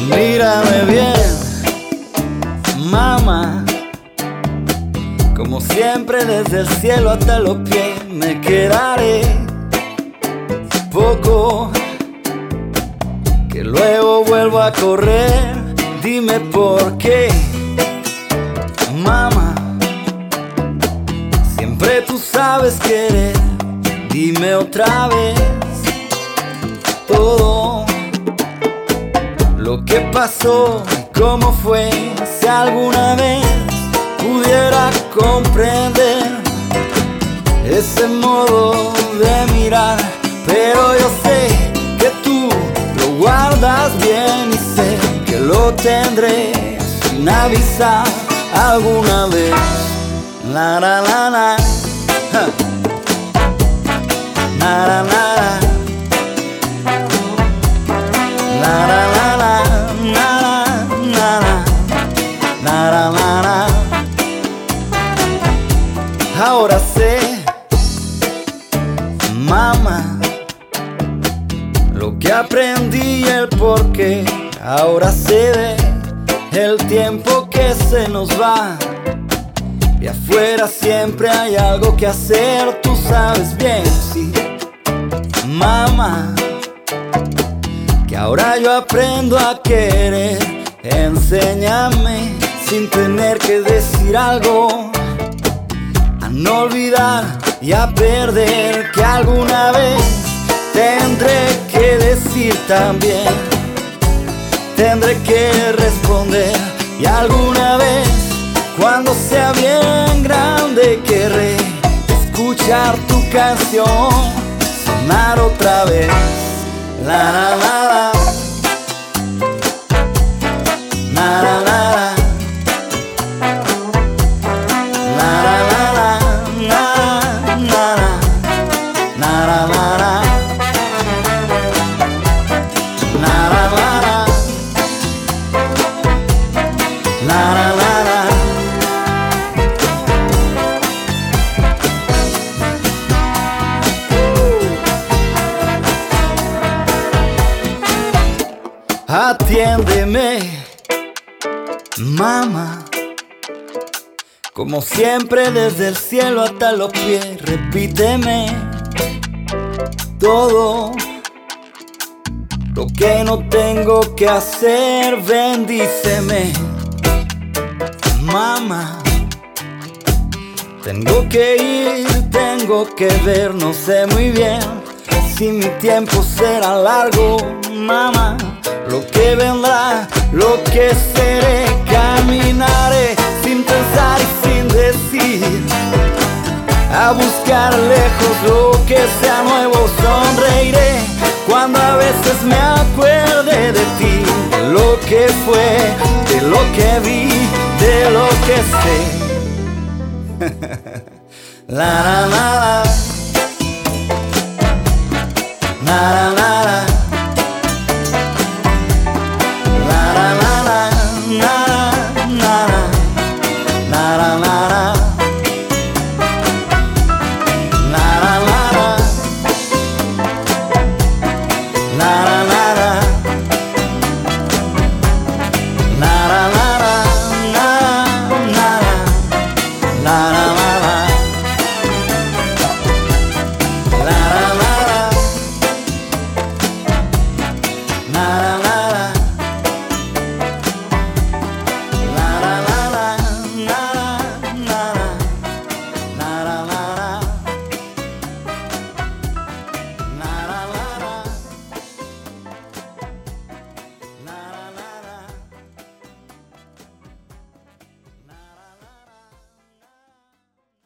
Mírame bien, mamá, como siempre desde el cielo hasta los pies me quedaré. Poco, que luego vuelvo a correr. Dime por qué, mamá, siempre tú sabes querer. Dime otra vez todo lo que pasó y cómo fue. Si alguna vez pudiera comprender ese modo de mirar, pero yo sé que tú lo guardas bien y sé que lo tendré sin avisar alguna vez. La la la la, la la la, la la la la, la la la la. Ahora sé, mamá, lo que aprendí y el porqué. Ahora sé de el tiempo que se nos va y afuera siempre hay algo que hacer. Tú sabes bien, sí, mamá, que ahora yo aprendo a querer. Enséñame sin tener que decir algo, a no olvidar y a perder, que alguna vez tendré que decir también, tendré que responder, y alguna vez cuando sea bien grande querré escuchar tu canción sonar otra vez. La la la la, la la la la, la la la la, la la la, la la la la, la la la la, la la la la. Atiéndeme, mamá, como siempre desde el cielo hasta los pies. Repíteme todo lo que no tengo que hacer. Bendíceme, mamá, tengo que ir, tengo que ver. No sé muy bien si mi tiempo será largo, mamá. Lo que vendrá, lo que seré, caminaré sin pensar y sin decir, a buscar lejos lo que sea nuevo. Sonreiré cuando a veces me acuerde de ti, de lo que fue, de lo que vi, de lo que sé. La la la la.